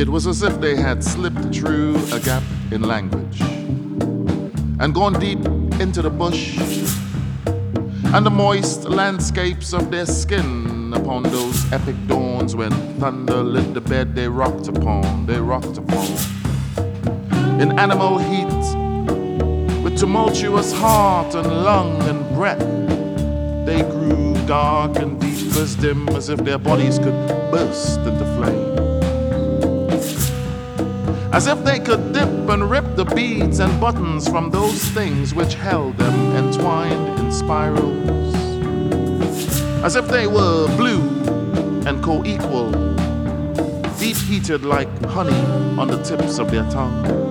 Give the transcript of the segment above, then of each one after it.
It was as if they had slipped through a gap in language and gone deep into the bush and the moist landscapes of their skin upon those epic dawns when thunder lit the bed they rocked upon, in animal heat, with tumultuous heart and lung and breath. They grew dark and deep as dim as if their bodies could burst into flame, as if they could dip and rip the beads and buttons from those things which held them entwined in spirals, as if they were blue and co-equal, deep-heated like honey on the tips of their tongues.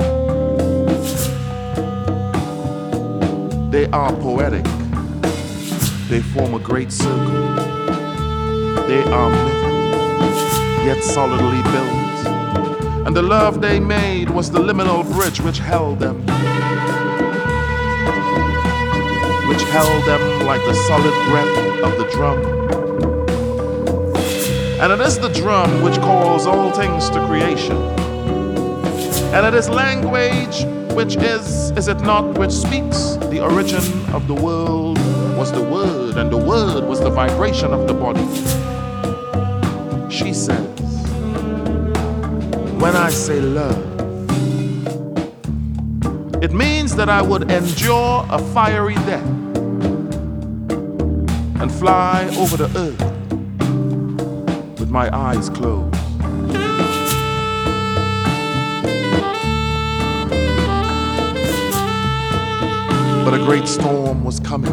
They are poetic. They form a great circle. They are myth, yet solidly built. And the love they made was the liminal bridge which held them like the solid breath of the drum. And it is the drum which calls all things to creation. And it is language which is it not, which speaks the origin of the world was the word, and the word was the vibration of the body. She says, when I say love, it means that I would endure a fiery death and fly over the earth with my eyes closed. But a great storm was coming.